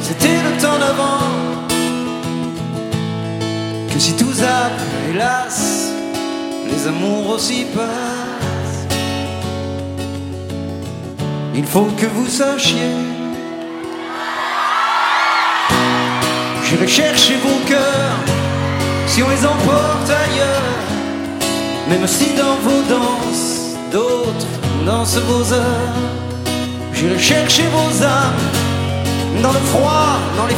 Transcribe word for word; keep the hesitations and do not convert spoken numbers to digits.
c'était le temps d'avant. Que si tout zappe, hélas, les amours aussi passent. Il faut que vous sachiez, j'irai chercher vos cœurs si on les emporte ailleurs. Même si dans vos danses, d'autres dansent vos heures. J'irai chercher vos âmes dans le froid, dans les